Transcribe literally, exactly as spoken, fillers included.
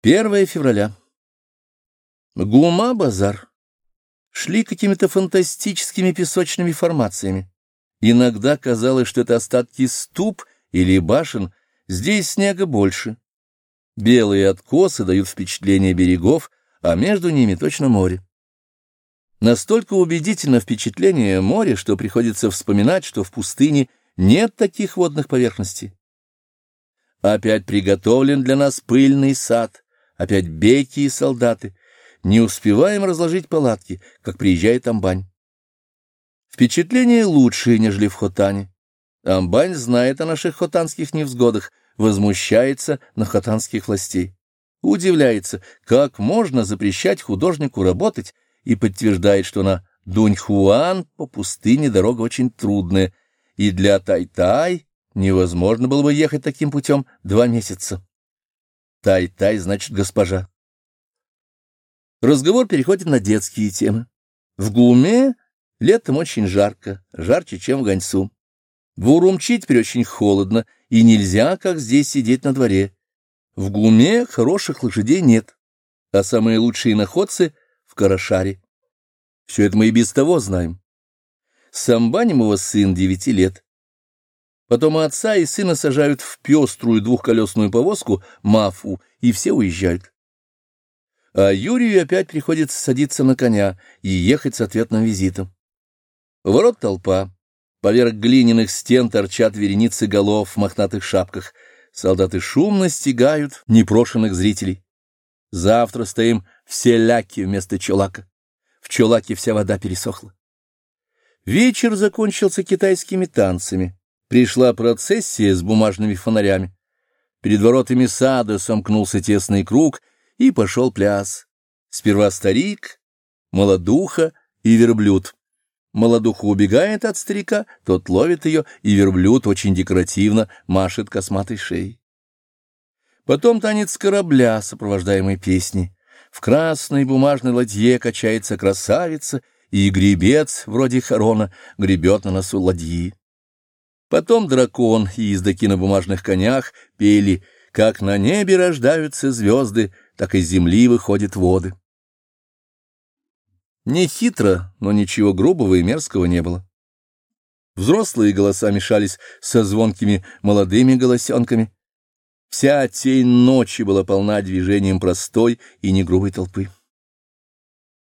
первое февраля. Гума-базар. Шли какими-то фантастическими песочными формациями. Иногда казалось, что это остатки ступ или башен, здесь снега больше. Белые откосы дают впечатление берегов, а между ними точно море. Настолько убедительно впечатление моря, что приходится вспоминать, что в пустыне нет таких водных поверхностей. Опять приготовлен для нас пыльный сад, опять беки и солдаты. Не успеваем разложить палатки, как приезжает Амбань. Впечатление лучшее, нежели в Хотане. Амбань знает о наших хотанских невзгодах, возмущается на хотанских властей. Удивляется, как можно запрещать художнику работать, и подтверждает, что на Дуньхуан по пустыне дорога очень трудная, и для Тай-Тай невозможно было бы ехать таким путем два месяца. Тай-Тай значит госпожа. Разговор переходит на детские темы. В Гуме летом очень жарко, жарче, чем в Ганьсу. В Урумчи теперь очень холодно, и нельзя, как здесь, сидеть на дворе. В Гуме хороших лошадей нет, а самые лучшие находцы в Карашаре. Все это мы и без того знаем. Самбаним его сын девяти лет. Потом отца и сына сажают в пеструю двухколесную повозку Мафу, и все уезжают. А Юрию опять приходится садиться на коня и ехать с ответным визитом. У ворот толпа. Поверх глиняных стен торчат вереницы голов в мохнатых шапках. Солдаты шумно стягают непрошенных зрителей. Завтра стоим в Селяке вместо Чолака. В Чолаке вся вода пересохла. Вечер закончился китайскими танцами. Пришла процессия с бумажными фонарями. Перед воротами сада сомкнулся тесный круг, и пошел пляс. Сперва старик, молодуха и верблюд. Молодуха убегает от старика, тот ловит ее, и верблюд очень декоративно машет косматой шеей. Потом танец корабля, сопровождаемый песней. В красной бумажной ладье качается красавица, и гребец, вроде Харона, гребет на носу ладьи. Потом дракон и ездаки на бумажных конях пели «Как на небе рождаются звезды, так из земли выходят воды». Не хитро, но ничего грубого и мерзкого не было. Взрослые голоса мешались со звонкими молодыми голосенками. Вся тень ночи была полна движением простой и негрубой толпы.